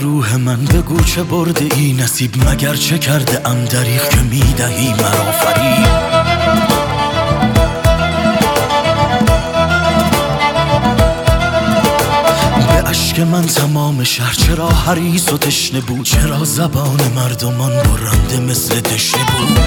روح من بگو چه برده ای نصیب مگر چه کرده ام دریغ که میدهی مرا فریب. به اشک من تمام شهر چرا حریص و تشنه بود، چرا زبان مردمان برنده مثل دشنه بود.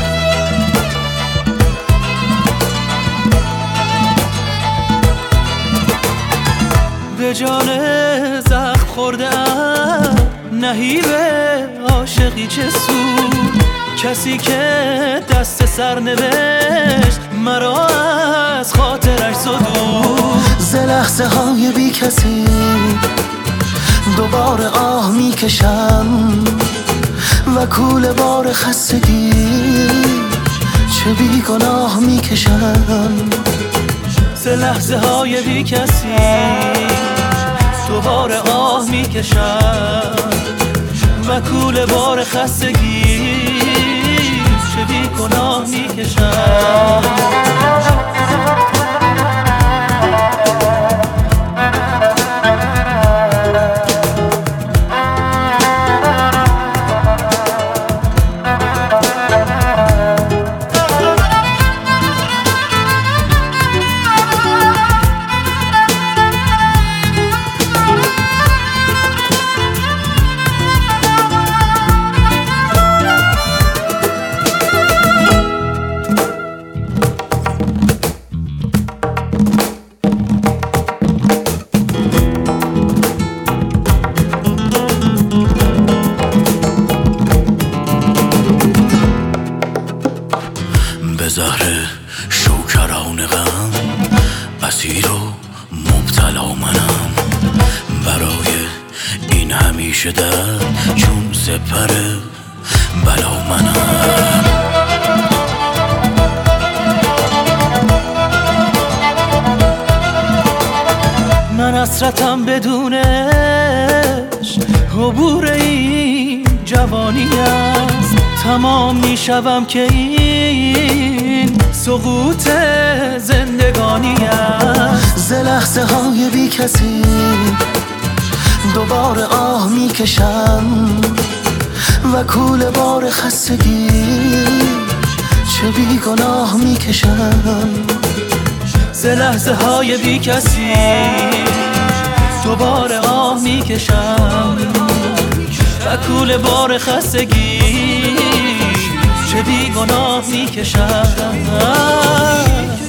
به جان زخم خورده ام نهیب عاشقی چه سود، کسی که دست سر نوشت مرا از خاطرش زدود. ز لحظه های بی کسی دوباره آه میکشم و کوله بار خستگی چه بی گناه میکشم. ز لحظه های بی کسی دوباره آه میکشم و کوله بار خستگی چه بی گناه میکشم. به زهر شوکران غم اسیر و مبتلا منم، برای این همیشه درد چون سپر بلا منم. من حسرتم بدونش عبور این جوانی است، تمام میشوم که این سقوط زندگانی است. ز لحظه های بی کسی دوباره آه میکشم و کوله بار خستگی چه بی گناه میکشم. ز لحظه های بی کسی دوباره آه میکشم و کوله بار خستگی چه بی گناه میکشم.